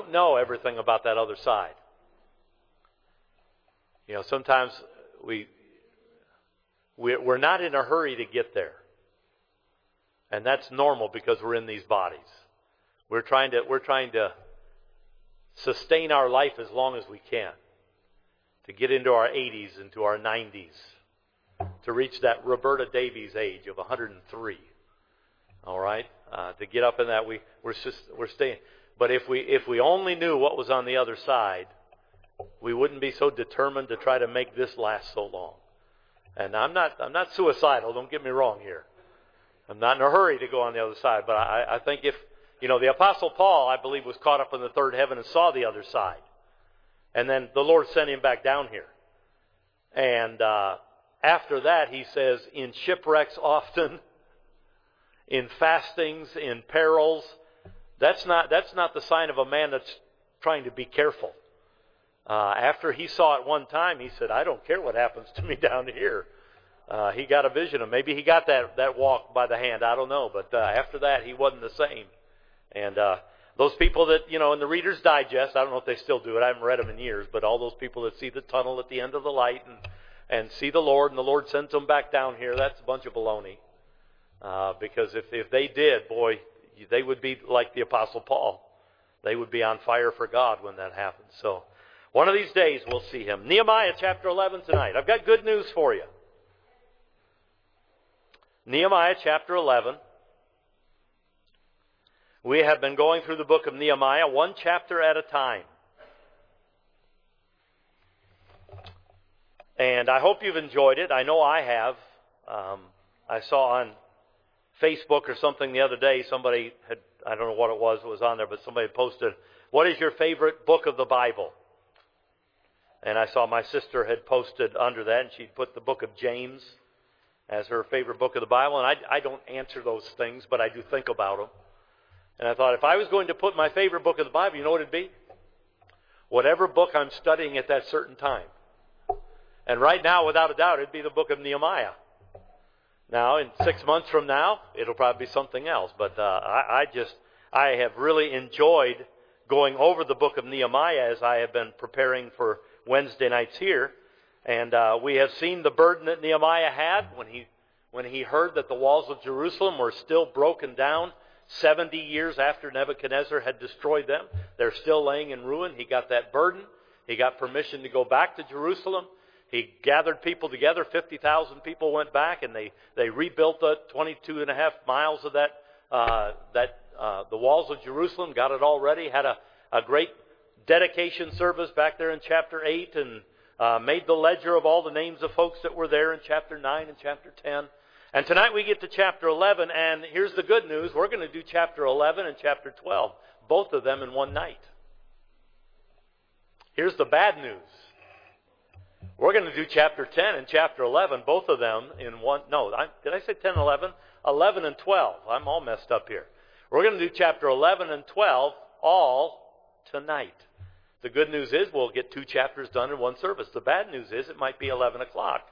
don't know everything about that other side. You know, sometimes we're not in a hurry to get there. And that's normal because we're in these bodies. We're trying to sustain our life as long as we can. To get into our 80s, into our 90s. To reach that Roberta Davies age of 103. All right? To get up in that, we're staying. But if we only knew what was on the other side, we wouldn't be so determined to try to make this last so long. And I'm not suicidal, don't get me wrong here. I'm not in a hurry to go on the other side, but I think if, you know, the Apostle Paul, I believe, was caught up in the third heaven and saw the other side. And then the Lord sent him back down here. And after that, he says, in shipwrecks often, in fastings, in perils. That's not the sign of a man that's trying to be careful. After he saw it one time, he said, I don't care what happens to me down here. He got a vision of, maybe he got that walk by the hand, I don't know. But after that, he wasn't the same. And those people that, you know, in the Reader's Digest, I don't know if they still do it, I haven't read them in years, but all those people that see the tunnel at the end of the light and see the Lord, and the Lord sends them back down here, that's a bunch of baloney. Because if they did, boy, they would be like the Apostle Paul. They would be on fire for God when that happens. So one of these days we'll see him. Nehemiah chapter 11 tonight. I've got good news for you. Nehemiah chapter 11. We have been going through the book of Nehemiah one chapter at a time. And I hope you've enjoyed it. I know I have. I saw on Facebook or something the other day, somebody had, I don't know what it was on there, but somebody had posted, what is your favorite book of the Bible? And I saw my sister had posted under that, and she'd put the book of James as her favorite book of the Bible. And I don't answer those things, but I do think about them. And I thought, if I was going to put my favorite book of the Bible, you know what it'd be? Whatever book I'm studying at that certain time. And right now, without a doubt, it'd be the book of Nehemiah. Now, in 6 months from now, it'll probably be something else. But I have really enjoyed going over the book of Nehemiah as I have been preparing for Wednesday nights here. And we have seen the burden that Nehemiah had when he heard that the walls of Jerusalem were still broken down 70 years after Nebuchadnezzar had destroyed them. They're still laying in ruin. He got that burden. He got permission to go back to Jerusalem. He gathered people together. 50,000 people went back, and they rebuilt the 22 and a half miles of the walls of Jerusalem, got it all ready, had a great dedication service back there in chapter 8, and made the ledger of all the names of folks that were there in chapter 9 and chapter 10. And tonight we get to chapter 11, and here's the good news. We're going to do chapter 11 and chapter 12, both of them in one night. Here's the bad news. We're going to do chapter 10 and chapter 11, both of them in one. No, did I say 10 and 11? 11 and 12. I'm all messed up here. We're going to do chapter 11 and 12 all tonight. The good news is we'll get 2 chapters done in one service. The bad news is it might be 11 o'clock.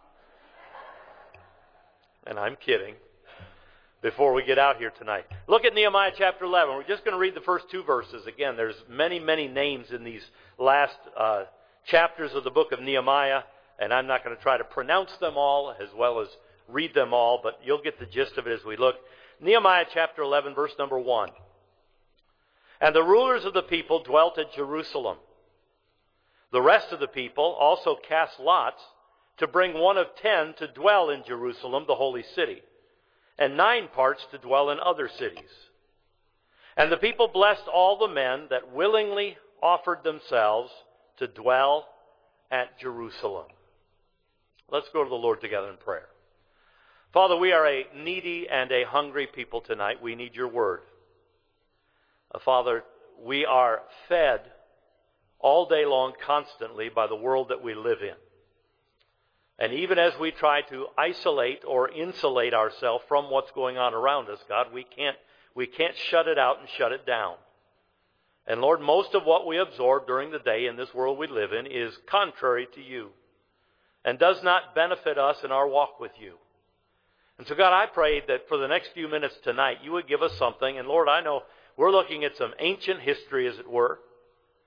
And I'm kidding. Before we get out here tonight. Look at Nehemiah chapter 11. We're just going to read the first 2 verses. Again, there's many, many names in these last chapters of the book of Nehemiah. And I'm not going to try to pronounce them all as well as read them all, but you'll get the gist of it as we look. Nehemiah chapter 11, verse number 1. And the rulers of the people dwelt at Jerusalem. The rest of the people also cast lots to bring 1 of 10 to dwell in Jerusalem, the holy city, and 9 parts to dwell in other cities. And the people blessed all the men that willingly offered themselves to dwell at Jerusalem. Let's go to the Lord together in prayer. Father, we are a needy and a hungry people tonight. We need your word. Father, we are fed all day long constantly by the world that we live in. And even as we try to isolate or insulate ourselves from what's going on around us, God, we can't shut it out and shut it down. And Lord, most of what we absorb during the day in this world we live in is contrary to you and does not benefit us in our walk with you. And so God, I pray that for the next few minutes tonight, you would give us something. And Lord, I know we're looking at some ancient history, as it were.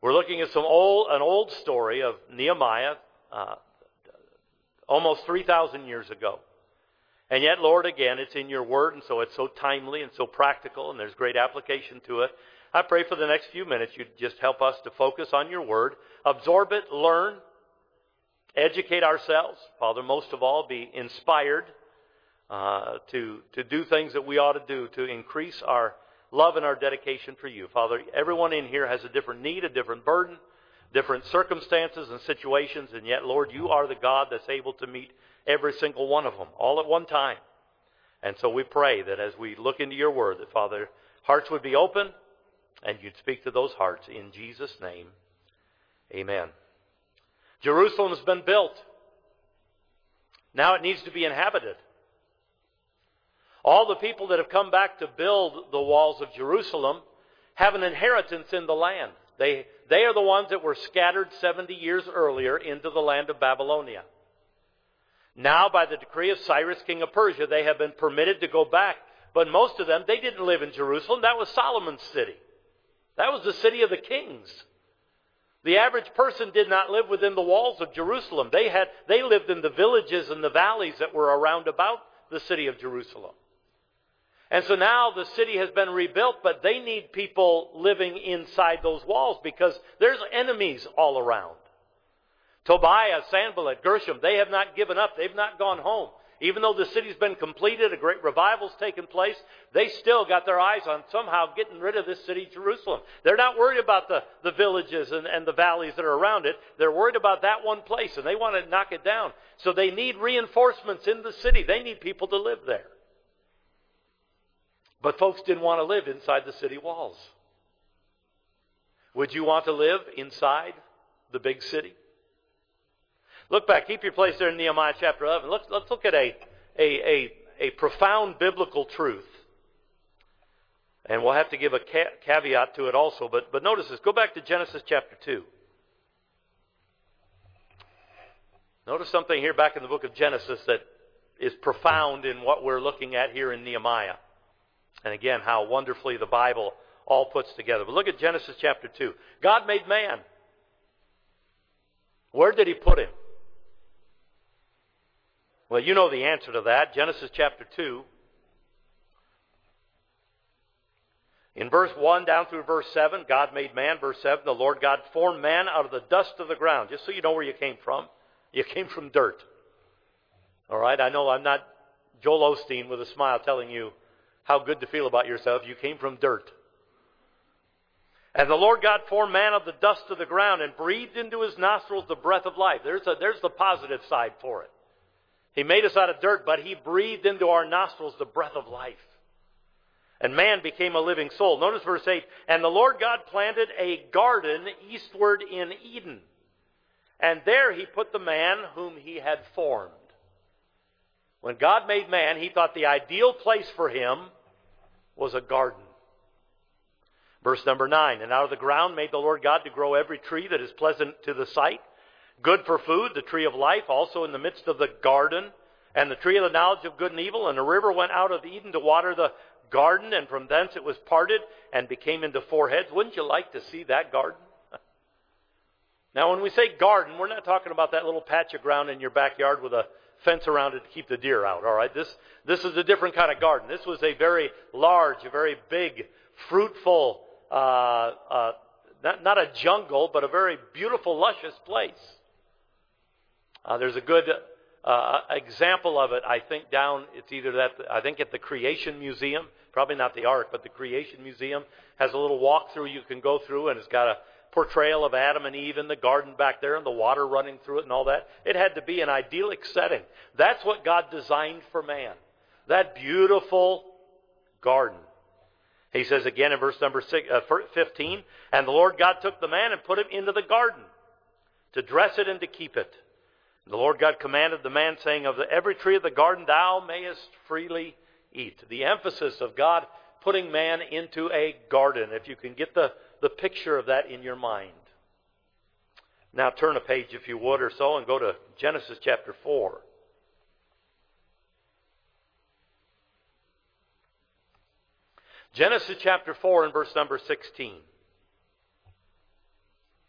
We're looking at an old story of Nehemiah, almost 3,000 years ago. And yet, Lord, again, it's in your word, and so it's so timely and so practical, and there's great application to it. I pray for the next few minutes you'd just help us to focus on your word, absorb it, learn, educate ourselves. Father, most of all, be inspired to do things that we ought to do to increase our love and our dedication for you. Father, everyone in here has a different need, a different burden, different circumstances and situations, and yet, Lord, you are the God that's able to meet every single one of them, all at one time. And so we pray that as we look into your word, that, Father, hearts would be open and you'd speak to those hearts. In Jesus' name, amen. Jerusalem has been built. Now it needs to be inhabited. All the people that have come back to build the walls of Jerusalem have an inheritance in the land. They are the ones that were scattered 70 years earlier into the land of Babylonia. Now, by the decree of Cyrus, king of Persia, they have been permitted to go back. But most of them, they didn't live in Jerusalem. That was Solomon's city. That was the city of the kings. The average person did not live within the walls of Jerusalem. They lived in the villages and the valleys that were around about the city of Jerusalem. And so now the city has been rebuilt, but they need people living inside those walls because there's enemies all around. Tobiah, Sanballat, Gershom, they have not given up. They've not gone home. Even though the city's been completed, a great revival's taken place, they still got their eyes on somehow getting rid of this city, Jerusalem. They're not worried about the villages and the valleys that are around it. They're worried about that one place, and they want to knock it down. So they need reinforcements in the city. They need people to live there. But folks didn't want to live inside the city walls. Would you want to live inside the big city? Look back. Keep your place there in Nehemiah chapter 11. Let's look at a profound biblical truth. And we'll have to give a caveat to it also. But notice this. Go back to Genesis chapter 2. Notice something here back in the book of Genesis that is profound in what we're looking at here in Nehemiah. And again, how wonderfully the Bible all puts together. But look at Genesis chapter 2. God made man. Where did he put him? Well, you know the answer to that. Genesis chapter 2. In verse 1 down through verse 7, God made man. Verse 7, the Lord God formed man out of the dust of the ground. Just so you know where you came from. You came from dirt. All right? I know I'm not Joel Osteen with a smile telling you how good to feel about yourself. You came from dirt. And the Lord God formed man of the dust of the ground and breathed into his nostrils the breath of life. There's the positive side for it. He made us out of dirt, but he breathed into our nostrils the breath of life. And man became a living soul. Notice verse 8. And the Lord God planted a garden eastward in Eden. And there he put the man whom he had formed. When God made man, he thought the ideal place for him was a garden. Verse number 9. And out of the ground made the Lord God to grow every tree that is pleasant to the sight, good for food, the tree of life, also in the midst of the garden, and the tree of the knowledge of good and evil. And the river went out of Eden to water the garden, and from thence it was parted and became into four heads. Wouldn't you like to see that garden? Now, when we say garden, we're not talking about that little patch of ground in your backyard with a fence around it to keep the deer out, all right? This is a different kind of garden. This was a very large, a very big, fruitful, not a jungle, but a very beautiful, luscious place. There's a good example of it, I think, it's either that, I think at the Creation Museum, probably not the Ark, but the Creation Museum has a little walkthrough you can go through, and it's got a portrayal of Adam and Eve in the garden back there and the water running through it and all that. It had to be an idyllic setting. That's what God designed for man. That beautiful garden. He says again in verse number 15, and the Lord God took the man and put him into the garden to dress it and to keep it. And the Lord God commanded the man, saying, of every tree of the garden thou mayest freely eat. The emphasis of God putting man into a garden, if you can get the picture of that in your mind. Now turn a page, if you would, or so, and go to Genesis chapter 4. Genesis chapter 4 and verse number 16.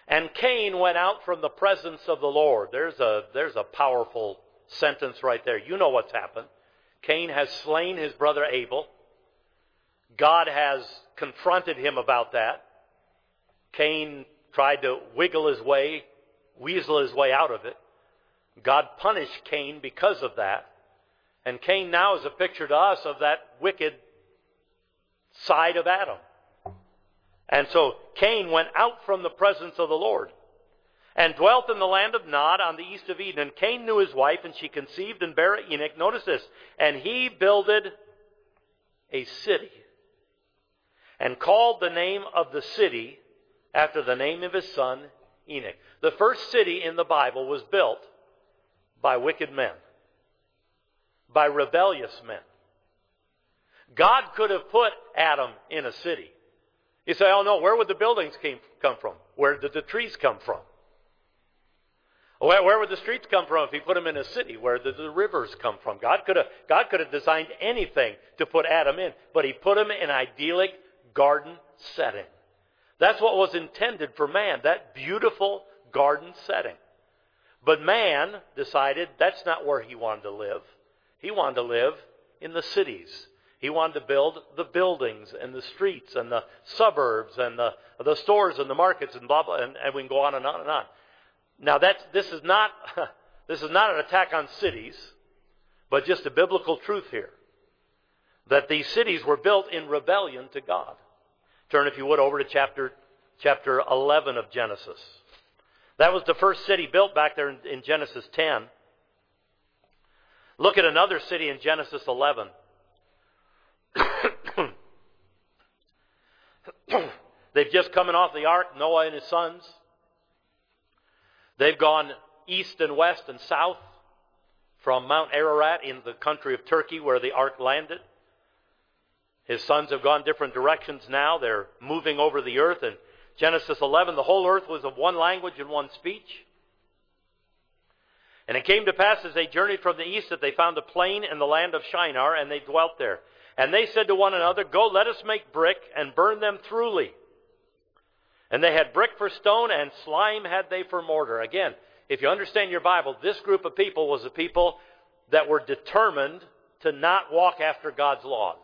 And Cain went out from the presence of the Lord. There's a powerful sentence right there. You know what's happened. Cain has slain his brother Abel. God has confronted him about that. Cain tried to weasel his way out of it. God punished Cain because of that. And Cain now is a picture to us of that wicked side of Adam. And so Cain went out from the presence of the Lord and dwelt in the land of Nod on the east of Eden. And Cain knew his wife, and she conceived and bare Enoch. Notice this. And he builded a city and called the name of the city after the name of his son Enoch. The first city in the Bible was built by wicked men, by rebellious men. God could have put Adam in a city. You say, oh no, where would the buildings come from? Where did the trees come from? Where would the streets come from if he put them in a city? Where did the rivers come from? God could have designed anything to put Adam in, but he put him in an idyllic garden setting. That's what was intended for man, that beautiful garden setting. But man decided that's not where he wanted to live. He wanted to live in the cities. He wanted to build the buildings and the streets and the suburbs and the stores and the markets and blah blah, and we can go on and on and on. Now this is not an attack on cities, but just a biblical truth here. That these cities were built in rebellion to God. Turn, if you would, over to chapter 11 of Genesis. That was the first city built back there in Genesis 10. Look at another city in Genesis 11. They've just come off the ark, Noah and his sons. They've gone east and west and south from Mount Ararat in the country of Turkey where the ark landed. His sons have gone different directions now. They're moving over the earth. In Genesis 11, the whole earth was of one language and one speech. And it came to pass as they journeyed from the east that they found a plain in the land of Shinar, and they dwelt there. And they said to one another, go, let us make brick and burn them thoroughly. And they had brick for stone, and slime had they for mortar. Again, if you understand your Bible, this group of people was a people that were determined to not walk after God's laws.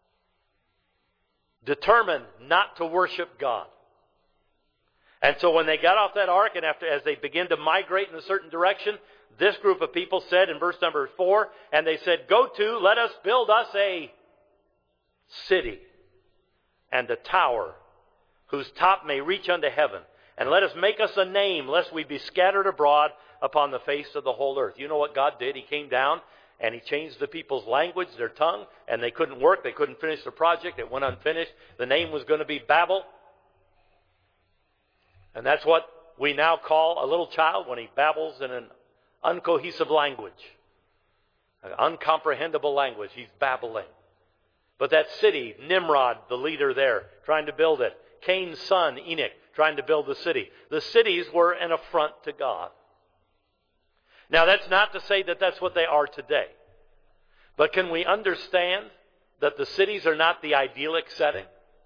Determined not to worship God. And so when they got off that ark, and as they began to migrate in a certain direction, this group of people said in verse number 4, and they said, let us build us a city and a tower whose top may reach unto heaven. And let us make us a name, lest we be scattered abroad upon the face of the whole earth. You know what God did? He came down and He changed the people's language, their tongue, and they couldn't work. They couldn't finish the project. It went unfinished. The name was going to be Babel. And that's what we now call a little child when he babbles in an uncohesive language, an uncomprehendable language. He's babbling. But that city, Nimrod, the leader there, trying to build it. Cain's son, Enoch, trying to build the city. The cities were an affront to God. Now, that's not to say that that's what they are today. But can we understand that the cities are not the idyllic setting?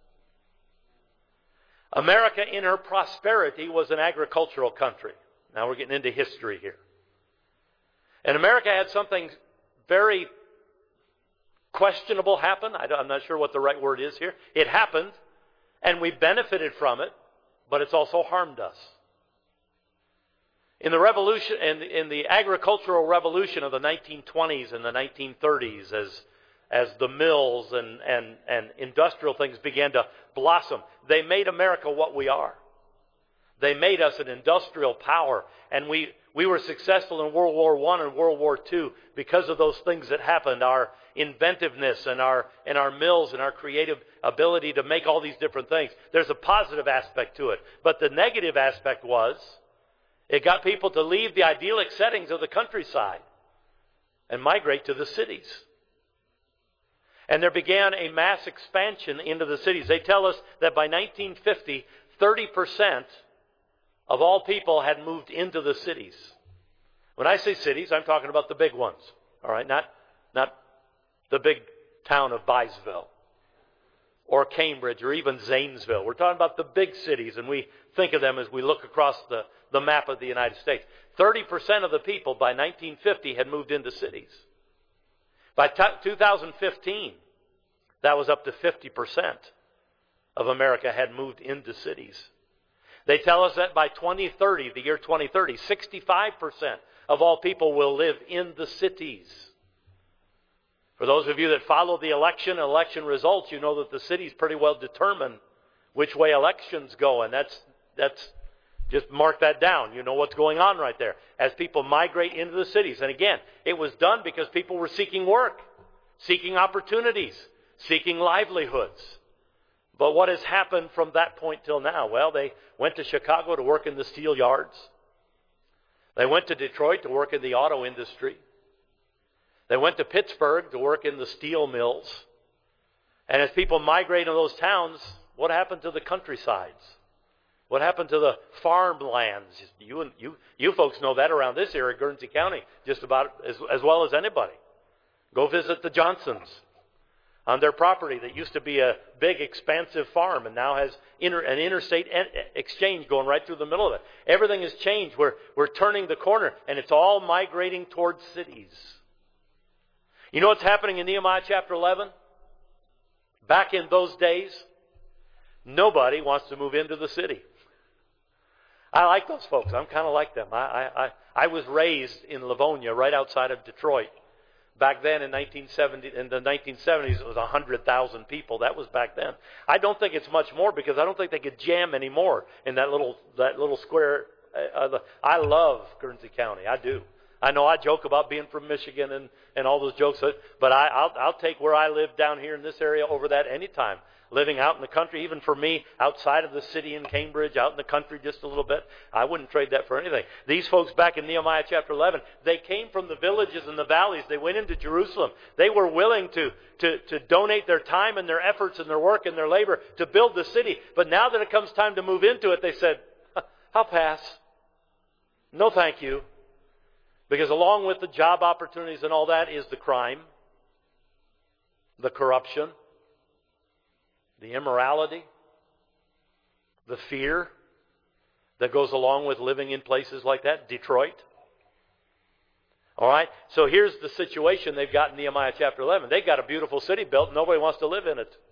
America, in her prosperity, was an agricultural country. Now we're getting into history here. And America had something very questionable happen. I'm not sure what the right word is here. It happened, and we benefited from it, but it's also harmed us. In the revolution, in the agricultural revolution of the 1920s and the 1930s, as the mills and industrial things began to blossom, they made America what we are. They made us an industrial power, and we were successful in World War I and World War II because of those things that happened, our inventiveness and our mills and our creative ability to make all these different things. There's a positive aspect to it. But the negative aspect was, it got people to leave the idyllic settings of the countryside and migrate to the cities. And there began a mass expansion into the cities. They tell us that by 1950, 30% of all people had moved into the cities. When I say cities, I'm talking about the big ones. All right, not the big town of Byesville or Cambridge or even Zanesville. We're talking about the big cities, and we think of them as we look across the map of the United States. 30% of the people by 1950 had moved into cities. By 2015, that was up to 50% of America had moved into cities. They tell us that by 2030, the year 2030, 65% of all people will live in the cities. For those of you that follow the election results, you know that the cities pretty well determine which way elections go, and that's just mark that down. You know what's going on right there as people migrate into the cities. And again, it was done because people were seeking work, seeking opportunities, seeking livelihoods. But what has happened from that point till now? Well, they went to Chicago to work in the steel yards. They went to Detroit to work in the auto industry. They went to Pittsburgh to work in the steel mills. And as people migrate to those towns, what happened to the countrysides? What happened to the farmlands? You folks know that around this area, Guernsey County, just about as well as anybody. Go visit the Johnsons on their property that used to be a big, expansive farm and now has an interstate exchange going right through the middle of it. Everything has changed. We're turning the corner, and it's all migrating towards cities. You know what's happening in Nehemiah chapter 11? Back in those days, nobody wants to move into the city. I like those folks. I'm kind of like them. I was raised in Livonia, right outside of Detroit. Back then in the 1970s, it was 100,000 people. That was back then. I don't think it's much more because I don't think they could jam anymore in that little square. I love Guernsey County. I do. I know I joke about being from Michigan and all those jokes, but I'll take where I live down here in this area over that anytime. Living out in the country, even for me, outside of the city in Cambridge, out in the country just a little bit, I wouldn't trade that for anything. These folks back in Nehemiah chapter 11, they came from the villages and the valleys. They went into Jerusalem. They were willing to donate their time and their efforts and their work and their labor to build the city. But now that it comes time to move into it, they said, I'll pass. No thank you. Because along with the job opportunities and all that is the crime, the corruption, the immorality, the fear that goes along with living in places like that, Detroit. All right, so here's the situation they've got in Nehemiah chapter 11. They've got a beautiful city built, and nobody wants to live in it.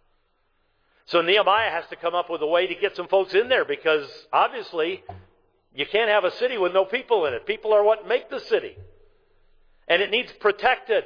So Nehemiah has to come up with a way to get some folks in there because obviously you can't have a city with no people in it. People are what make the city. And it needs protected.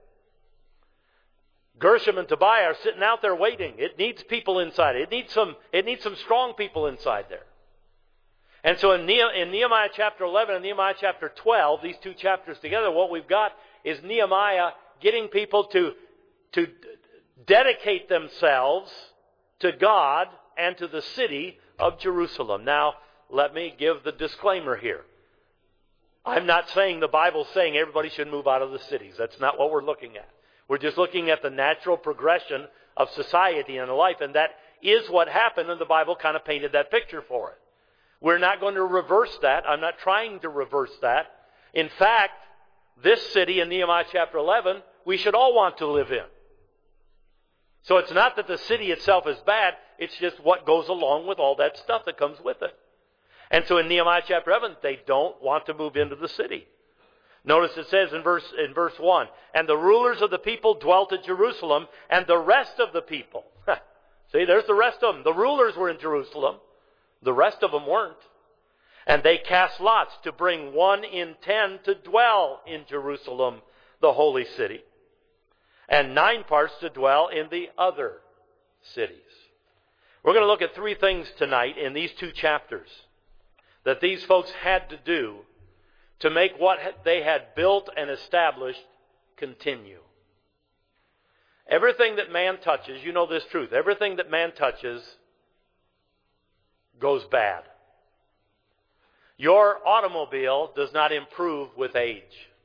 Gershom and Tobiah are sitting out there waiting. It needs people inside. It needs some strong people inside there. And so in Nehemiah chapter 11 and Nehemiah chapter 12, these two chapters together, what we've got is Nehemiah getting people to dedicate themselves to God and to the city of Jerusalem. Now, let me give the disclaimer here. I'm not saying the Bible's saying everybody should move out of the cities. That's not what we're looking at. We're just looking at the natural progression of society and life, and that is what happened, and the Bible kind of painted that picture for it. We're not going to reverse that. I'm not trying to reverse that. In fact, this city in Nehemiah chapter 11, we should all want to live in. So it's not that the city itself is bad, it's just what goes along with all that stuff that comes with it. And so in Nehemiah chapter 11, they don't want to move into the city. Notice it says in verse 1, and the rulers of the people dwelt at Jerusalem, and the rest of the people. See, there's the rest of them. The rulers were in Jerusalem. The rest of them weren't. And they cast lots to bring 1 in 10 to dwell in Jerusalem, the holy city, and 9 parts to dwell in the other cities. We're going to look at 3 things tonight in these 2 chapters that these folks had to do to make what they had built and established continue. Everything that man touches, you know this truth, everything that man touches goes bad. Your automobile does not improve with age.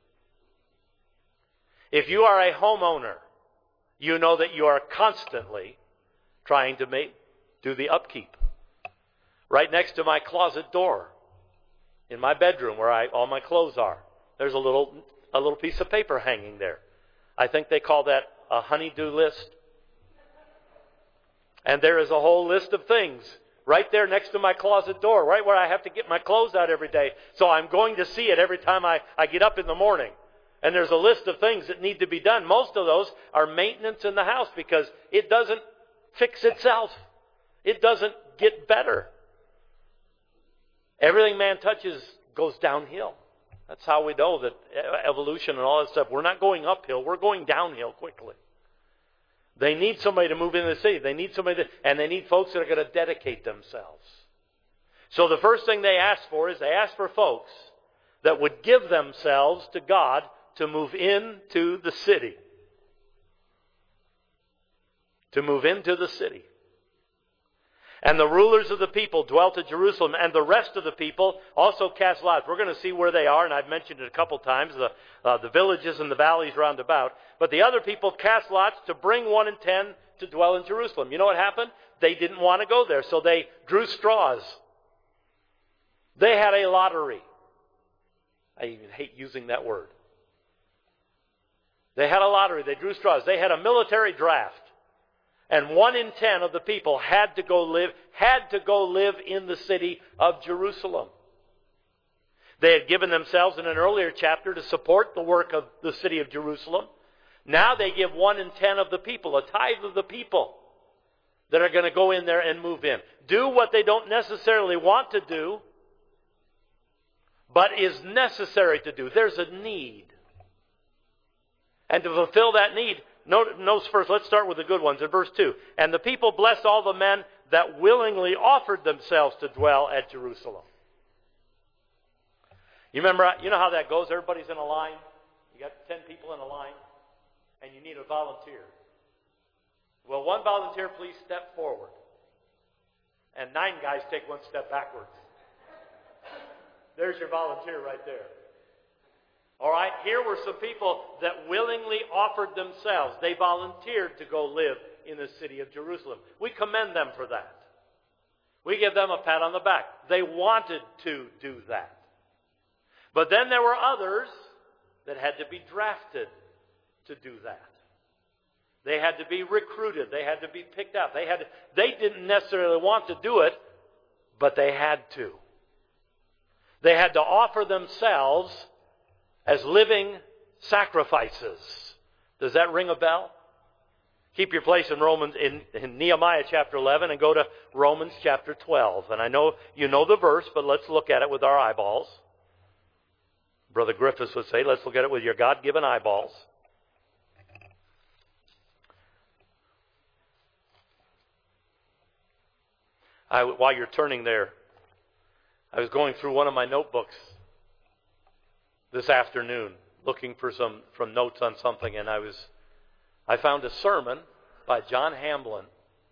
If you are a homeowner, you know that you are constantly trying to do the upkeep. Right next to my closet door, in my bedroom where all my clothes are, there's a little piece of paper hanging there. I think they call that a honey-do list. And there is a whole list of things right there next to my closet door, right where I have to get my clothes out every day. So I'm going to see it every time I get up in the morning. And there's a list of things that need to be done. Most of those are maintenance in the house because it doesn't fix itself. It doesn't get better. Everything man touches goes downhill. That's how we know that evolution and all that stuff, we're not going uphill, we're going downhill quickly. They need somebody to move into the city. They need somebody and they need folks that are going to dedicate themselves. So the first thing they ask for is they ask for folks that would give themselves to God to move into the city. To move into the city. And the rulers of the people dwelt at Jerusalem, and the rest of the people also cast lots. We're going to see where they are, and I've mentioned it a couple times, the villages and the valleys round about. But the other people cast lots to bring 1 in 10 to dwell in Jerusalem. You know what happened? They didn't want to go there, so they drew straws. They had a lottery. I even hate using that word. They had a lottery. They drew straws. They had a military draft. And 1 in 10 of the people had to go live in the city of Jerusalem. They had given themselves in an earlier chapter to support the work of the city of Jerusalem. Now they give 1 in 10 of the people, a tithe of the people, that are going to go in there and move in. Do what they don't necessarily want to do, but is necessary to do. There's a need. And to fulfill that need, notice first, let's start with the good ones in verse 2. And the people blessed all the men that willingly offered themselves to dwell at Jerusalem. You know how that goes? Everybody's in a line. You got 10 people in a line, and you need a volunteer. Will one volunteer please step forward? And 9 guys take 1 step backwards. There's your volunteer right there. All right, here were some people that willingly offered themselves. They volunteered to go live in the city of Jerusalem. We commend them for that. We give them a pat on the back. They wanted to do that. But then there were others that had to be drafted to do that. They had to be recruited. They had to be picked out. They didn't necessarily want to do it, but they had to. They had to offer themselves as living sacrifices. Does that ring a bell? Keep your place in Nehemiah chapter 11 and go to Romans chapter 12. And I know you know the verse, but let's look at it with our eyeballs. Brother Griffiths would say, let's look at it with your God-given eyeballs. While you're turning there, I was going through one of my notebooks this afternoon, looking for some notes on something, and I found a sermon by John Hamblin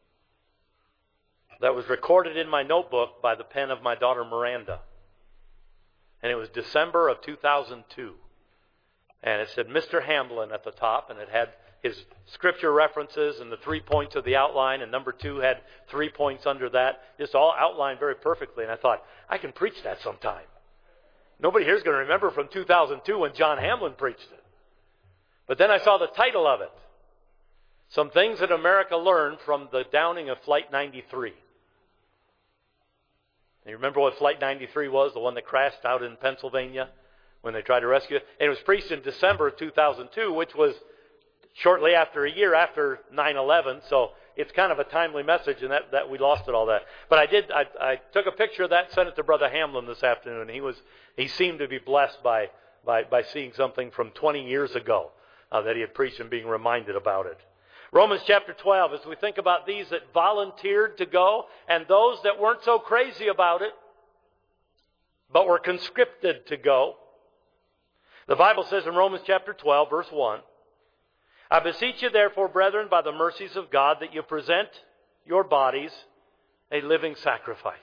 that was recorded in my notebook by the pen of my daughter Miranda. And it was December of 2002. And it said Mr. Hamblin at the top, and it had his scripture references and the 3 points of the outline, and number 2 had 3 points under that, just all outlined very perfectly. And I thought, I can preach that sometime. Nobody here is going to remember from 2002 when John Hamblin preached it. But then I saw the title of it. Some Things that America Learned from the Downing of Flight 93. And you remember what Flight 93 was? The one that crashed out in Pennsylvania when they tried to rescue it? And it was preached in December of 2002, which was shortly after a year after 9/11. So it's kind of a timely message, and that we lost it all that. But I took a picture of that, sent it to Brother Hamlin this afternoon. He seemed to be blessed by seeing something from 20 years ago that he had preached and being reminded about it. Romans chapter 12, as we think about these that volunteered to go and those that weren't so crazy about it, but were conscripted to go. The Bible says in Romans chapter 12, verse 1, I beseech you therefore, brethren, by the mercies of God, that you present your bodies a living sacrifice,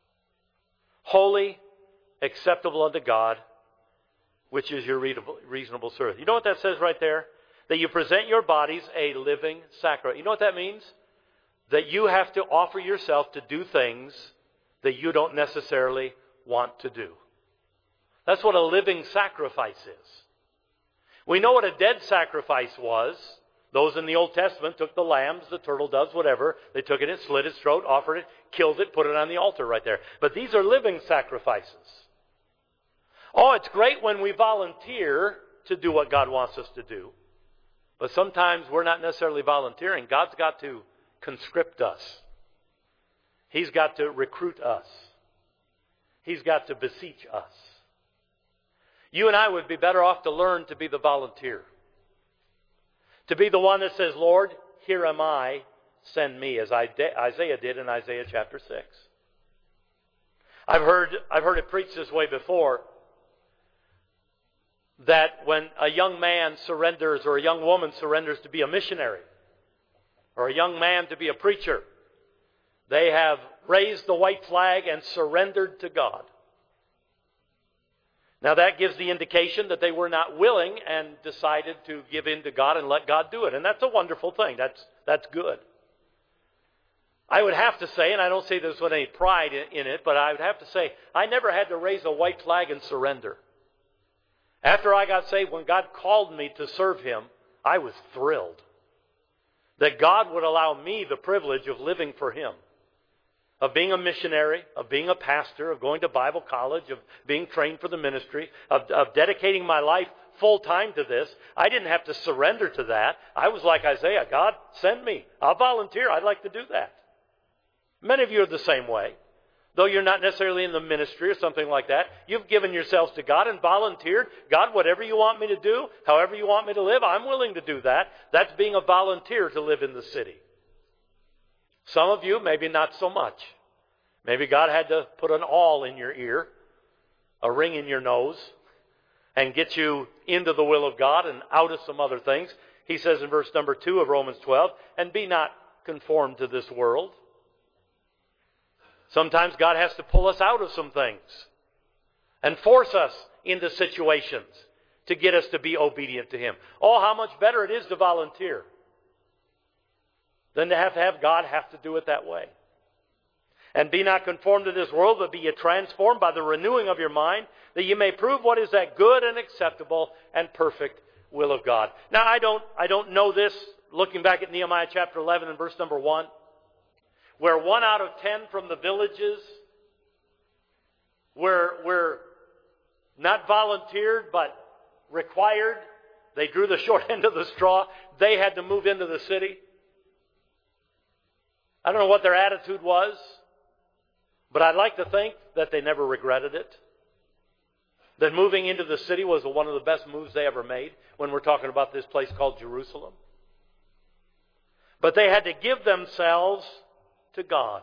holy, acceptable unto God, which is your reasonable service. You know what that says right there? That you present your bodies a living sacrifice. You know what that means? That you have to offer yourself to do things that you don't necessarily want to do. That's what a living sacrifice is. We know what a dead sacrifice was. Those in the Old Testament took the lambs, the turtle doves, whatever. They took it, slit its throat, offered it, killed it, put it on the altar right there. But these are living sacrifices. Oh, it's great when we volunteer to do what God wants us to do. But sometimes we're not necessarily volunteering. God's got to conscript us. He's got to recruit us. He's got to beseech us. You and I would be better off to learn to be the volunteer. To be the one that says, Lord, here am I, send me, as Isaiah did in Isaiah chapter 6. I've heard it preached this way before, that when a young man surrenders or a young woman surrenders to be a missionary, or a young man to be a preacher, they have raised the white flag and surrendered to God. Now that gives the indication that they were not willing and decided to give in to God and let God do it. And that's a wonderful thing. That's good. I would have to say, and I don't say this with any pride in it, but I would have to say, I never had to raise a white flag and surrender. After I got saved, when God called me to serve Him, I was thrilled that God would allow me the privilege of living for Him, of being a missionary, of being a pastor, of going to Bible college, of being trained for the ministry, of dedicating my life full time to this. I didn't have to surrender to that. I was like Isaiah, God, send me. I'll volunteer. I'd like to do that. Many of you are the same way. Though you're not necessarily in the ministry or something like that, you've given yourselves to God and volunteered. God, whatever you want me to do, however you want me to live, I'm willing to do that. That's being a volunteer to live in the city. Some of you, maybe not so much. Maybe God had to put an awl in your ear, a ring in your nose, and get you into the will of God and out of some other things. He says in verse number 2 of Romans 12, and be not conformed to this world. Sometimes God has to pull us out of some things and force us into situations to get us to be obedient to Him. Oh, how much better it is to volunteer than to have God have to do it that way. And be not conformed to this world, but be ye transformed by the renewing of your mind, that ye may prove what is that good and acceptable and perfect will of God. Now, I don't know this, looking back at Nehemiah chapter 11 and verse number 1, where 1 out of 10 from the villages were not volunteered, but required. They drew the short end of the straw. They had to move into the city. I don't know what their attitude was, but I'd like to think that they never regretted it. That moving into the city was one of the best moves they ever made when we're talking about this place called Jerusalem. But they had to give themselves to God.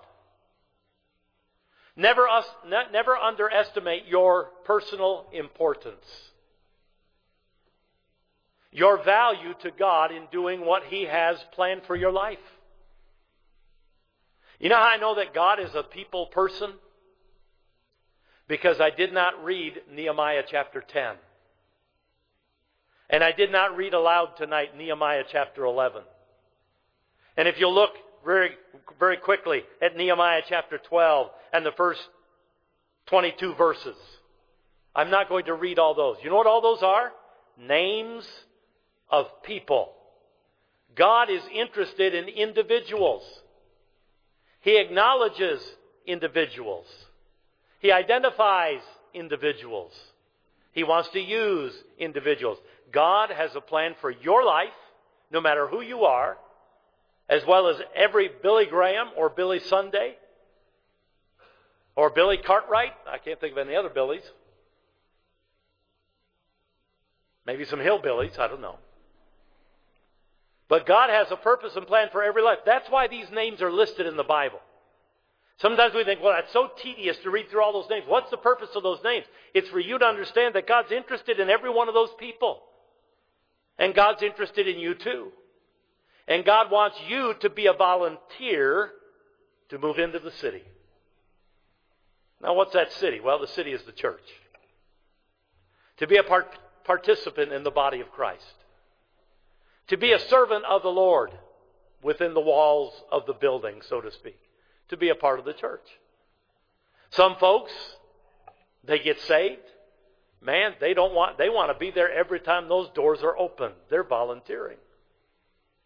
Never underestimate your personal importance. Your value to God in doing what He has planned for your life. You know how I know that God is a people person? Because I did not read Nehemiah chapter 10. And I did not read aloud tonight Nehemiah chapter 11. And if you look very, very quickly at Nehemiah chapter 12 and the first 22 verses, I'm not going to read all those. You know what all those are? Names of people. God is interested in individuals. He acknowledges individuals. He identifies individuals. He wants to use individuals. God has a plan for your life, no matter who you are, as well as every Billy Graham or Billy Sunday or Billy Cartwright. I can't think of any other Billies. Maybe some hillbillies, I don't know. But God has a purpose and plan for every life. That's why these names are listed in the Bible. Sometimes we think, well, that's so tedious to read through all those names. What's the purpose of those names? It's for you to understand that God's interested in every one of those people. And God's interested in you too. And God wants you to be a volunteer to move into the city. Now, what's that city? Well, the city is the church. To be a participant in the body of Christ. To be a servant of the Lord within the walls of the building, so to speak. To be a part of the church. Some folks, they get saved. Man, they want to be there every time those doors are open. They're volunteering.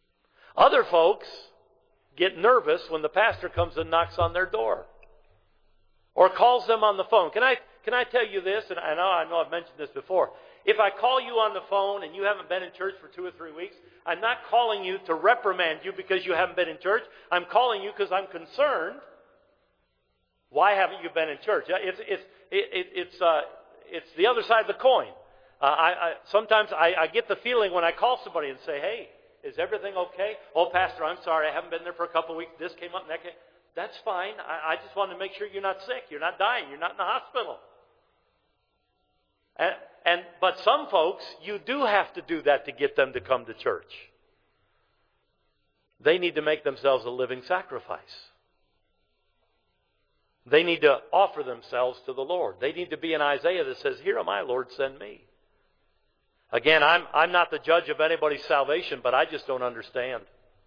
Other folks get nervous when the pastor comes and knocks on their door or calls them on the phone. Can I tell you this? And I know I've mentioned this before. If I call you on the phone and you haven't been in church for 2 or 3 weeks, I'm not calling you to reprimand you because you haven't been in church. I'm calling you because I'm concerned. Why haven't you been in church? It's the other side of the coin. Sometimes I get the feeling when I call somebody and say, "Hey, is everything okay?" "Oh, Pastor, I'm sorry. I haven't been there for a couple of weeks. This came up and that came." That's fine. I just wanted to make sure you're not sick. You're not dying. You're not in the hospital. But some folks, you do have to do that to get them to come to church. They need to make themselves a living sacrifice. They need to offer themselves to the Lord. They need to be in Isaiah that says, "Here am I, Lord, send me." Again, I'm not the judge of anybody's salvation, but I just don't understand.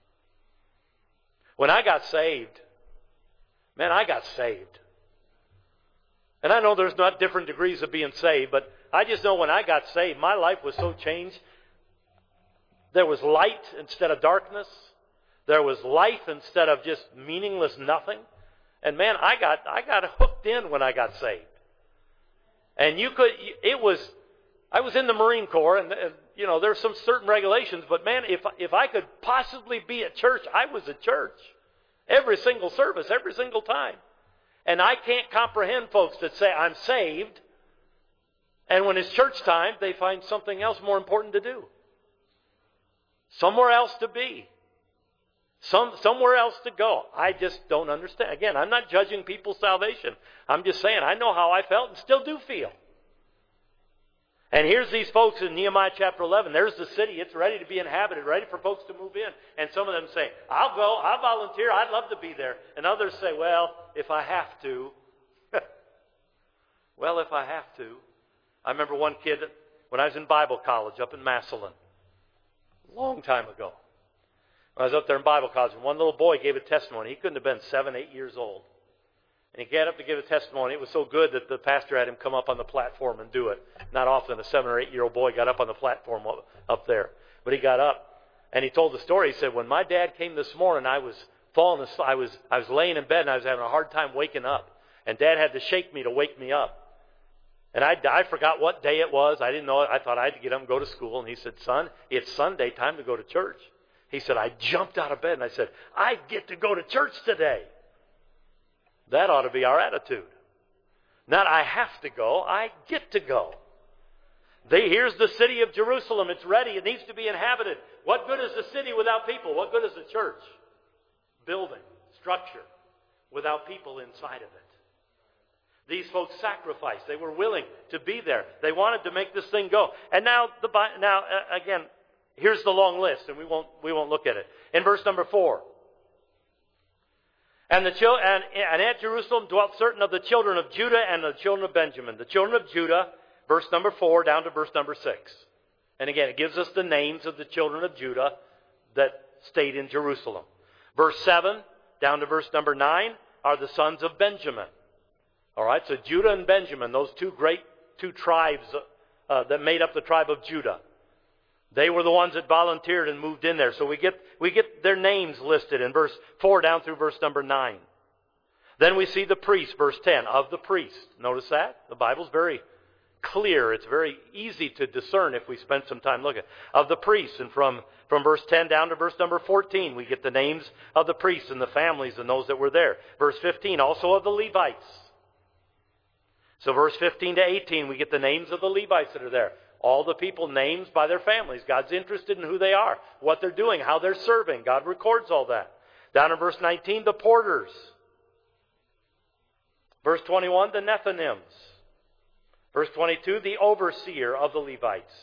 When I got saved, man, I got saved. And I know there's not different degrees of being saved, but I just know when I got saved, my life was so changed. There was light instead of darkness. There was life instead of just meaningless nothing. And man, I got hooked in when I got saved. And I was in the Marine Corps, and there's some certain regulations, but man, if I could possibly be at church, I was at church. Every single service, every single time. And I can't comprehend folks that say, "I'm saved," and when it's church time, they find something else more important to do. Somewhere else to be. Somewhere else to go. I just don't understand. Again, I'm not judging people's salvation. I'm just saying I know how I felt and still do feel. And here's these folks in Nehemiah chapter 11. There's the city. It's ready to be inhabited, ready for folks to move in. And some of them say, "I'll go. I'll volunteer. I'd love to be there." And others say, "Well, if I have to." Well, if I have to. I remember one kid when I was in Bible college up in Massillon. A long time ago. I was up there in Bible college, and one little boy gave a testimony. He couldn't have been 7, 8 years old. And he got up to give a testimony. It was so good that the pastor had him come up on the platform and do it. Not often a 7 or 8-year-old boy got up on the platform up there. But he got up, and he told the story. He said, "When my dad came this morning, I was falling asleep. I was laying in bed, and I was having a hard time waking up. And Dad had to shake me to wake me up. And I forgot what day it was. I didn't know it. I thought I had to get up and go to school." And he said, "Son, it's Sunday, time to go to church." He said, "I jumped out of bed and I said, I get to go to church today." That ought to be our attitude. Not I have to go, I get to go. Here's the city of Jerusalem. It's ready. It needs to be inhabited. What good is the city without people? What good is the church? Building, structure, without people inside of it. These folks sacrificed. They were willing to be there. They wanted to make this thing go. And now again, here's the long list, and we won't look at it. In verse number 4. And at Jerusalem dwelt certain of the children of Judah and the children of Benjamin. The children of Judah, verse number 4 down to verse number 6. And again, it gives us the names of the children of Judah that stayed in Jerusalem. Verse 7 down to verse number 9 are the sons of Benjamin. All right, so Judah and Benjamin, those two tribes that made up the tribe of Judah. They were the ones that volunteered and moved in there. So we get their names listed in verse 4 down through verse number 9. Then we see the priest, verse 10, of the priest. Notice that? The Bible's very clear. It's very easy to discern if we spend some time looking. Of the priests, and from verse 10 down to verse number 14, we get the names of the priests and the families and those that were there. Verse 15, also of the Levites. So verse 15 to 18, we get the names of the Levites that are there. All the people names by their families. God's interested in who they are, what they're doing, how they're serving. God records all that. Down in verse 19, the porters. Verse 21, the Nethinims. Verse 22, the overseer of the Levites.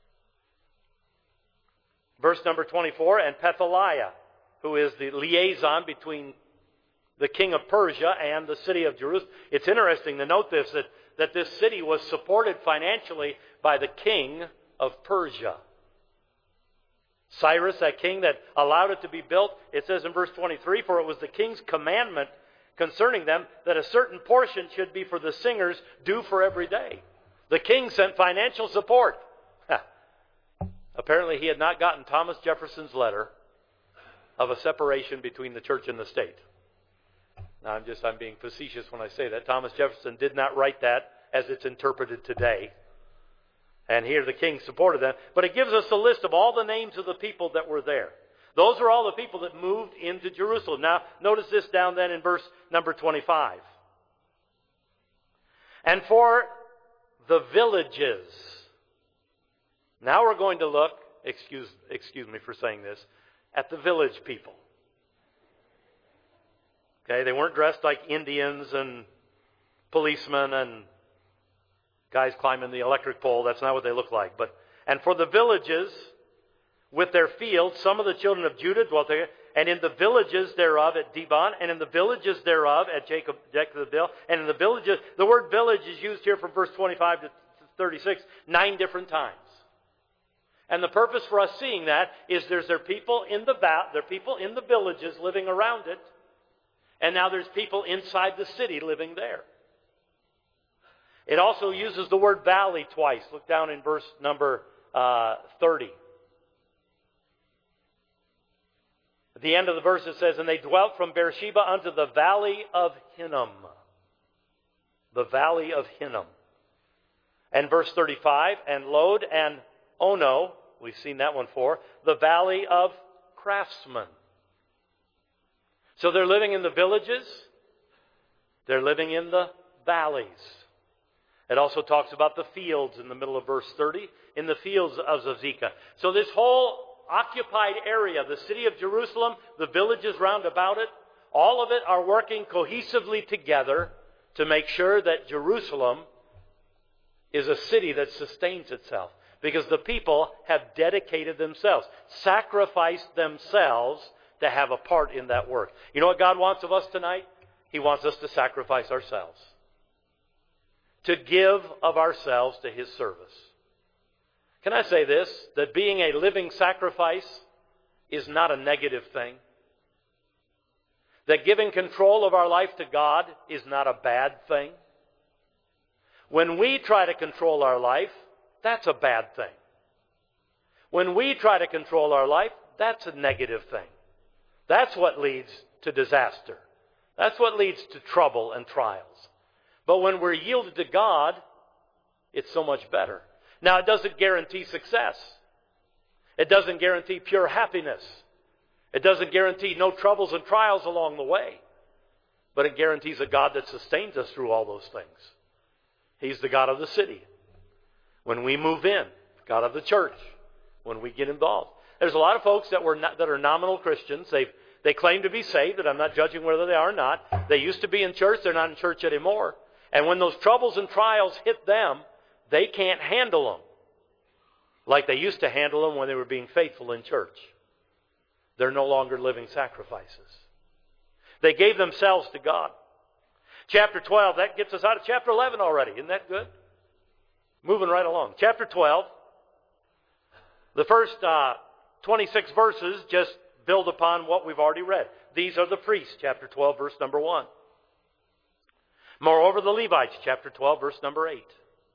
Verse number 24, and Pethaliah, who is the liaison between the king of Persia and the city of Jerusalem. It's interesting to note this, that this city was supported financially by the king of Persia. Cyrus, that king that allowed it to be built, it says in verse 23, for it was the king's commandment concerning them that a certain portion should be for the singers due for every day. The king sent financial support. Apparently he had not gotten Thomas Jefferson's letter of a separation between the church and the state. Now, I'm being facetious when I say that. Thomas Jefferson did not write that as it's interpreted today. And here the king supported them. But it gives us a list of all the names of the people that were there. Those are all the people that moved into Jerusalem. Now, notice this down then in verse number 25. And for the villages. Now we're going to look, excuse me for saying this, at the village people. Okay, they weren't dressed like Indians and policemen and guys climbing the electric pole. That's not what they look like. And for the villages with their fields, some of the children of Judah dwelt there, and in the villages thereof at Dibon, and in the villages thereof at Jacobdale, and in the villages, the word village is used here from verse 25 to 36, 9 different times. And the purpose for us seeing that is there's people in the villages living around it, and now there's people inside the city living there. It also uses the word valley twice. Look down in verse number 30. At the end of the verse it says, and they dwelt from Beersheba unto the valley of Hinnom. The valley of Hinnom. And verse 35, and Lod and Ono, we've seen that one before, the valley of craftsmen. So they're living in the villages. They're living in the valleys. It also talks about the fields in the middle of verse 30, in the fields of Azekah. So this whole occupied area, the city of Jerusalem, the villages round about it, all of it are working cohesively together to make sure that Jerusalem is a city that sustains itself. Because the people have dedicated themselves, sacrificed themselves to have a part in that work. You know what God wants of us tonight? He wants us to sacrifice ourselves. To give of ourselves to His service. Can I say this? That being a living sacrifice is not a negative thing. That giving control of our life to God is not a bad thing. When we try to control our life, that's a bad thing. When we try to control our life, that's a negative thing. That's what leads to disaster. That's what leads to trouble and trials. But when we're yielded to God, it's so much better. Now, it doesn't guarantee success. It doesn't guarantee pure happiness. It doesn't guarantee no troubles and trials along the way. But it guarantees a God that sustains us through all those things. He's the God of the city. When we move in, God of the church, when we get involved. There's a lot of folks that are nominal Christians. They claim to be saved, and I'm not judging whether they are or not. They used to be in church. They're not in church anymore. And when those troubles and trials hit them, they can't handle them like they used to handle them when they were being faithful in church. They're no longer living sacrifices. They gave themselves to God. Chapter 12, that gets us out of chapter 11 already. Isn't that good? Moving right along. Chapter 12, the first 26 verses just build upon what we've already read. These are the priests, chapter 12, verse number 1. Moreover, the Levites, chapter 12, verse number 8.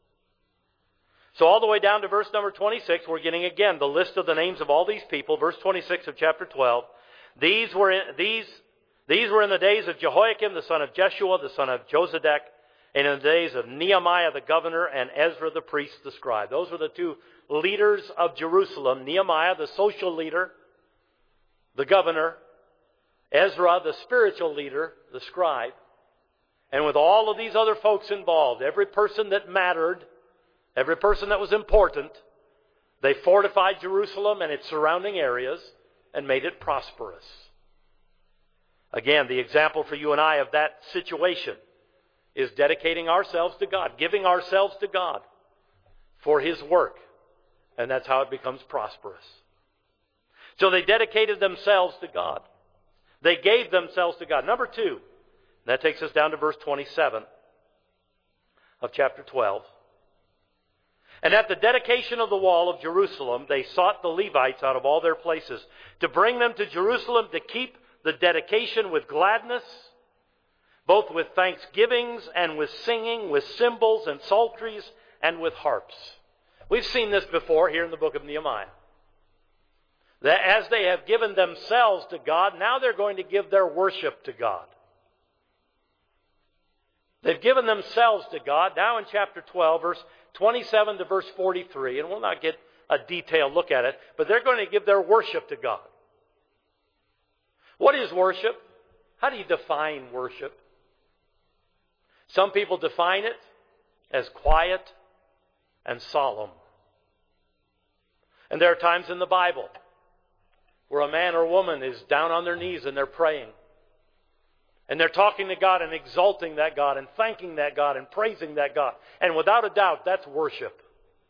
So all the way down to verse number 26, we're getting again the list of the names of all these people. Verse 26 of chapter 12. These were in the days of Jehoiakim, the son of Jeshua, the son of Josedek, and in the days of Nehemiah the governor and Ezra the priest, the scribe. Those were the two leaders of Jerusalem. Nehemiah, the social leader, the governor. Ezra, the spiritual leader, the scribe. And with all of these other folks involved, every person that mattered, every person that was important, they fortified Jerusalem and its surrounding areas and made it prosperous. Again, the example for you and I of that situation is dedicating ourselves to God, giving ourselves to God for His work. And that's how it becomes prosperous. So they dedicated themselves to God. They gave themselves to God. Number 2, that takes us down to verse 27 of chapter 12. And at the dedication of the wall of Jerusalem, they sought the Levites out of all their places to bring them to Jerusalem to keep the dedication with gladness, both with thanksgivings and with singing, with cymbals and psalteries and with harps. We've seen this before here in the book of Nehemiah. That as they have given themselves to God, now they're going to give their worship to God. They've given themselves to God. Now in chapter 12, verse 27 to verse 43, and we'll not get a detailed look at it, but they're going to give their worship to God. What is worship? How do you define worship? Some people define it as quiet and solemn. And there are times in the Bible where a man or woman is down on their knees and they're praying. And they're talking to God and exalting that God and thanking that God and praising that God. And without a doubt, that's worship.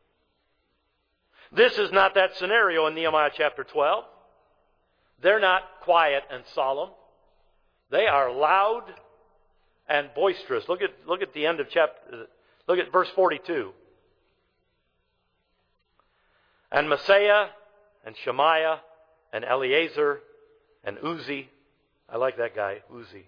This is not that scenario in Nehemiah chapter 12. They're not quiet and solemn. They are loud and boisterous. Look at the end of look at verse 42. And Messiah and Shemaiah and Eleazar and Uzi. I like that guy, Uzi.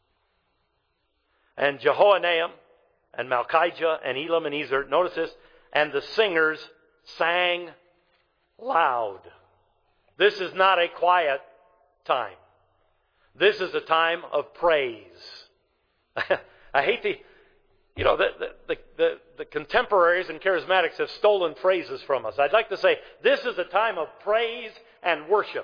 And Jehoiakim and Malchijah and Elam and Ezer. Notice this. And the singers sang loud. This is not a quiet time. This is a time of praise. I hate the contemporaries and charismatics have stolen phrases from us. I'd like to say this is a time of praise and worship.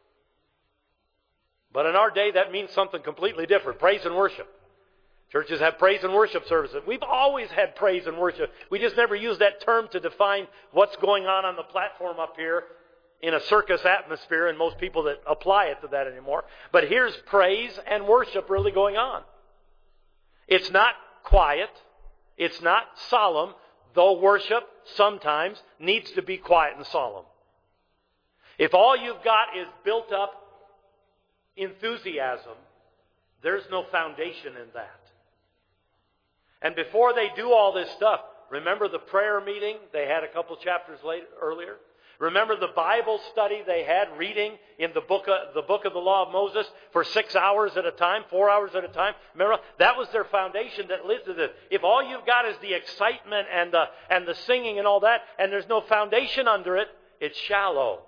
But in our day, that means something completely different. Praise and worship. Churches have praise and worship services. We've always had praise and worship. We just never use that term to define what's going on the platform up here in a circus atmosphere, and most people that apply it to that anymore. But here's praise and worship really going on. It's not quiet. It's not solemn, though worship sometimes needs to be quiet and solemn. If all you've got is built up enthusiasm, there's no foundation in that. And before they do all this stuff, remember the prayer meeting they had a couple chapters earlier? Remember the Bible study they had reading in the book of the Law of Moses for 6 hours at a time, 4 hours at a time? Remember, that was their foundation that led to this. If all you've got is the excitement and the singing and all that, and there's no foundation under it, it's shallow.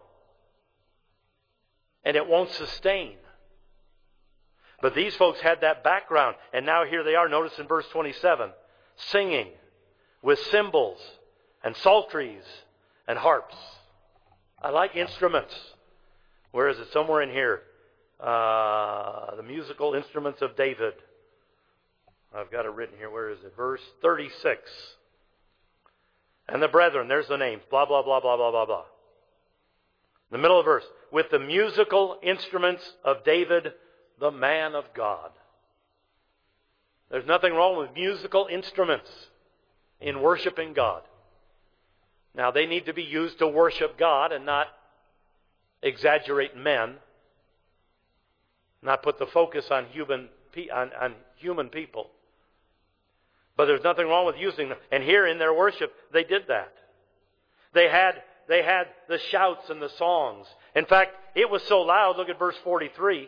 And it won't sustain. But these folks had that background, and now here they are. Notice in verse 27, singing with cymbals and psalteries and harps. I like instruments. Where is it? Somewhere in here. The musical instruments of David. I've got it written here. Where is it? Verse 36. And the brethren, there's the names. Blah, blah, blah, blah, blah, blah, blah. In the middle of the verse. With the musical instruments of David, the man of God. There's nothing wrong with musical instruments in worshiping God. Now, they need to be used to worship God and not exaggerate men. Not put the focus on human people. But there's nothing wrong with using them. And here in their worship, they did that. They had the shouts and the songs. In fact, it was so loud, look at verse 43.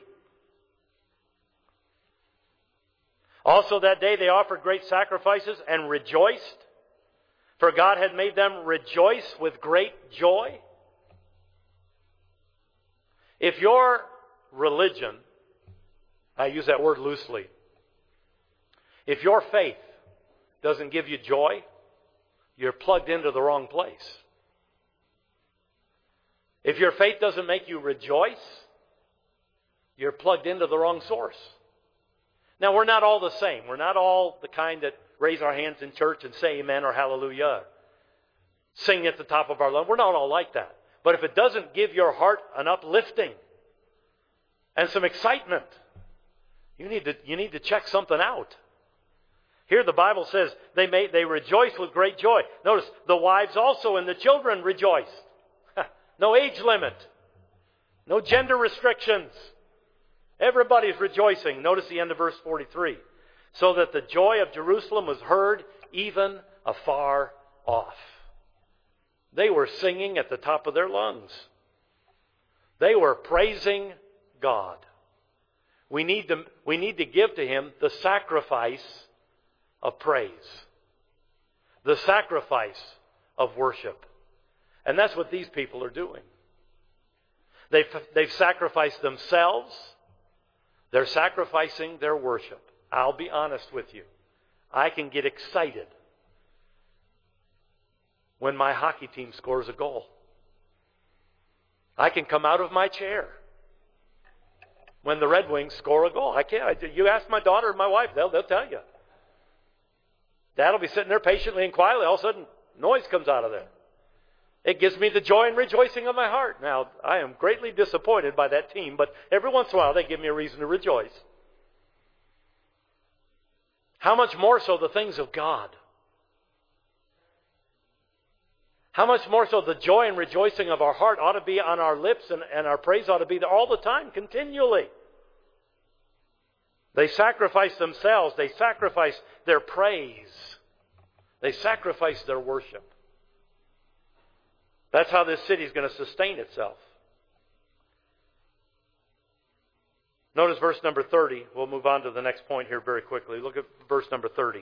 Also that day they offered great sacrifices and rejoiced, for God had made them rejoice with great joy. If your religion, I use that word loosely, if your faith doesn't give you joy, you're plugged into the wrong place. If your faith doesn't make you rejoice, you're plugged into the wrong source. Now, we're not all the same. We're not all the kind that raise our hands in church and say amen or hallelujah, sing at the top of our lungs. We're not all like that. But if it doesn't give your heart an uplifting and some excitement, you need to check something out. Here the Bible says they rejoiced with great joy. Notice, the wives also and the children rejoiced. No age limit. No gender restrictions. Everybody's rejoicing. Notice the end of verse 43. So that the joy of Jerusalem was heard even afar off. They were singing at the top of their lungs. They were praising God. We need to give to Him the sacrifice of praise. The sacrifice of worship. And that's what these people are doing. They've sacrificed themselves. They're sacrificing their worship. I'll be honest with you. I can get excited when my hockey team scores a goal. I can come out of my chair when the Red Wings score a goal. I can't. You ask my daughter and my wife, they'll tell you. Dad will be sitting there patiently and quietly. All of a sudden, noise comes out of there. It gives me the joy and rejoicing of my heart. Now, I am greatly disappointed by that team, but every once in a while they give me a reason to rejoice. How much more so the things of God? How much more so the joy and rejoicing of our heart ought to be on our lips, and our praise ought to be there all the time, continually. They sacrifice themselves. They sacrifice their praise. They sacrifice their worship. That's how this city is going to sustain itself. Notice verse number 30. We'll move on to the next point here very quickly. Look at verse number 30.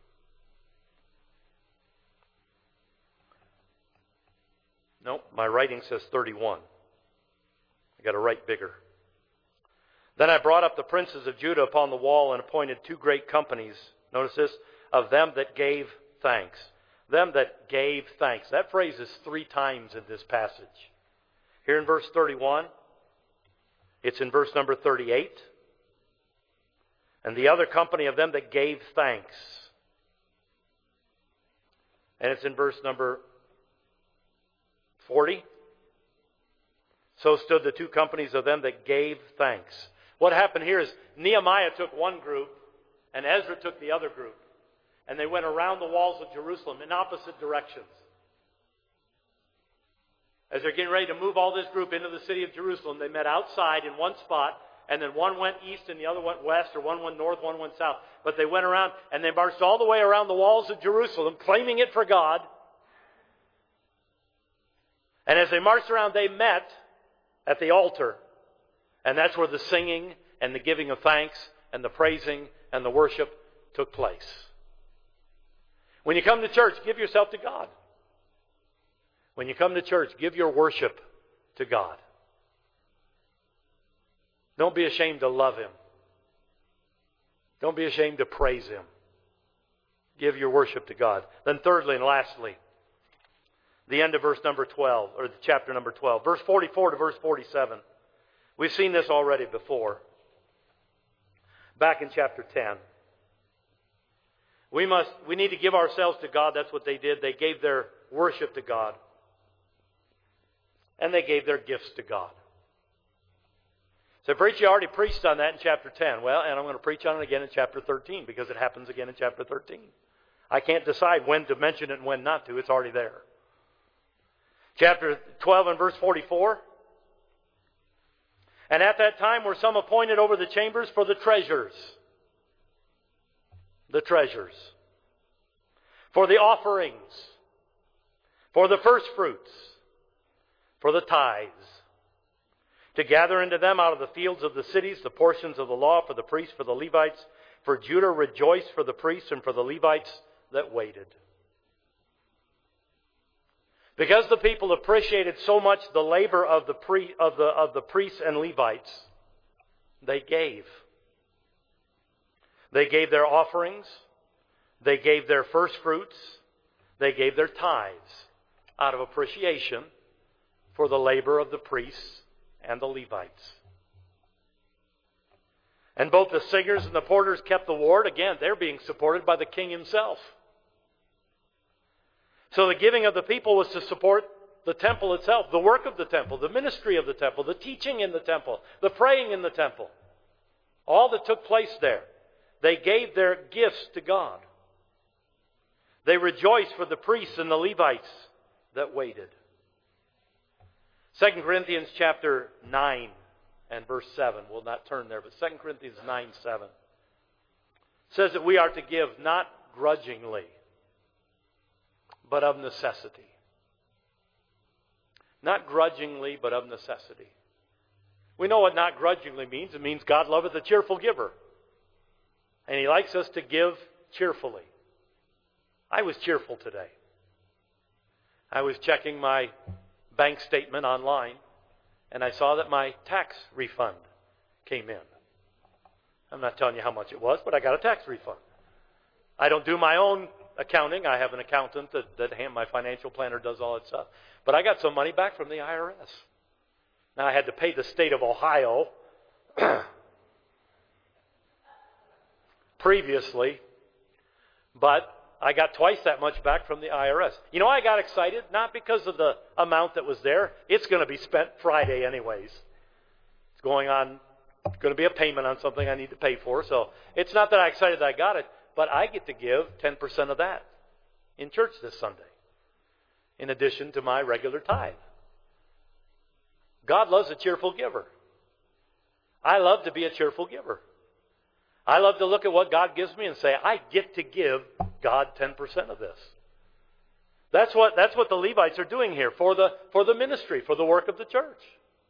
Nope, my writing says 31. I got to write bigger. Then I brought up the princes of Judah upon the wall and appointed 2 great companies. Notice this, of them that gave thanks. Them that gave thanks. That phrase is 3 times in this passage. Here in verse 31, it's in verse number 38. And the other company of them that gave thanks. And it's in verse number 40. So stood the 2 companies of them that gave thanks. What happened here is Nehemiah took one group and Ezra took the other group. And they went around the walls of Jerusalem in opposite directions. As they're getting ready to move all this group into the city of Jerusalem, they met outside in one spot, and then one went east and the other went west, or one went north, one went south. But they went around, and they marched all the way around the walls of Jerusalem, claiming it for God. And as they marched around, they met at the altar. And that's where the singing and the giving of thanks and the praising and the worship took place. When you come to church, give yourself to God. When you come to church, give your worship to God. Don't be ashamed to love Him. Don't be ashamed to praise Him. Give your worship to God. Then thirdly and lastly, the end of verse number 12, or chapter number 12. Verse 44 to verse 47. We've seen this already before. Back in chapter 10. We need to give ourselves to God. That's what they did. They gave their worship to God. And they gave their gifts to God. So, preach, you already preached on that in chapter 10. Well, and I'm going to preach on it again in chapter 13 because it happens again in chapter 13. I can't decide when to mention it and when not to. It's already there. Chapter 12 and verse 44. And at that time were some appointed over the chambers for the treasures. The treasures. For the offerings. For the first fruits. For the tithes. To gather into them out of the fields of the cities the portions of the law for the priests, for the Levites. For Judah rejoiced for the priests and for the Levites that waited. Because the people appreciated so much the labor of the priests and Levites, they gave. They gave their offerings. They gave their first fruits. They gave their tithes out of appreciation for the labor of the priests and the Levites. And both the singers and the porters kept the ward. Again, they're being supported by the king himself. So the giving of the people was to support the temple itself, the work of the temple, the ministry of the temple, the teaching in the temple, the praying in the temple. All that took place there. They gave their gifts to God. They rejoiced for the priests and the Levites that waited. 2 Corinthians chapter 9 and verse 7. We'll not turn there, but 2 Corinthians 9:7 says that we are to give not grudgingly, but of necessity. Not grudgingly, but of necessity. We know what not grudgingly means. It means God loveth a cheerful giver. And He likes us to give cheerfully. I was cheerful today. I was checking my bank statement online, and I saw that my tax refund came in. I'm not telling you how much it was, but I got a tax refund. I don't do my own accounting. I have an accountant that my financial planner does all that stuff. But I got some money back from the IRS. Now I had to pay the state of Ohio previously, but I got twice that much back from the IRS. You know, I got excited, not because of the amount that was there. It's going to be spent Friday anyways. It's going to be a payment on something I need to pay for. So it's not that I'm excited that I got it, but I get to give 10% of that in church this Sunday, in addition to my regular tithe. God loves a cheerful giver. I love to be a cheerful giver. I love to look at what God gives me and say, I get to give God 10% of this. That's what the Levites are doing here for the ministry, for the work of the church.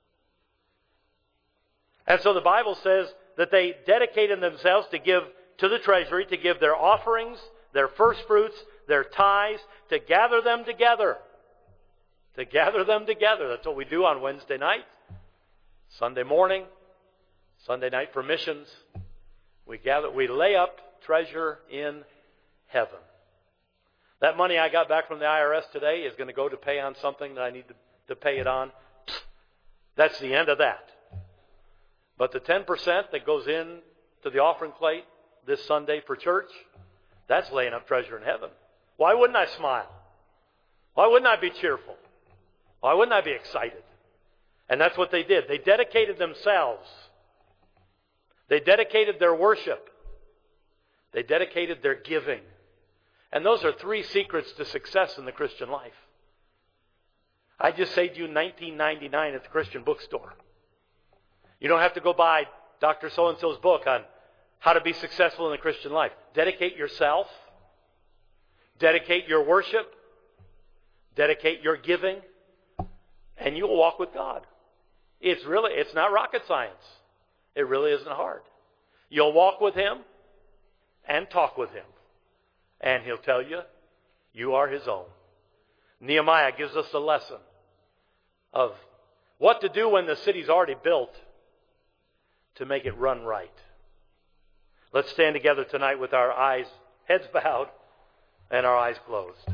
And so the Bible says that they dedicated themselves to give to the treasury, to give their offerings, their first fruits, their tithes, to gather them together. To gather them together. That's what we do on Wednesday night, Sunday morning, Sunday night for missions. We lay up treasure in heaven. That money I got back from the IRS today is going to go to pay on something that I need to pay it on. That's the end of that. But the 10% that goes in to the offering plate this Sunday for church, that's laying up treasure in heaven. Why wouldn't I smile? Why wouldn't I be cheerful? Why wouldn't I be excited? And that's what they did. They dedicated themselves. They dedicated their worship. They dedicated their giving. And those are three secrets to success in the Christian life. I just saved you $19.99 at the Christian bookstore. You don't have to go buy Dr. So-and-so's book on how to be successful in the Christian life. Dedicate yourself. Dedicate your worship. Dedicate your giving. And you will walk with God. It's not rocket science. It really isn't hard. You'll walk with Him and talk with Him. And He'll tell you, you are His own. Nehemiah gives us a lesson of what to do when the city's already built to make it run right. Let's stand together tonight with our heads bowed and our eyes closed.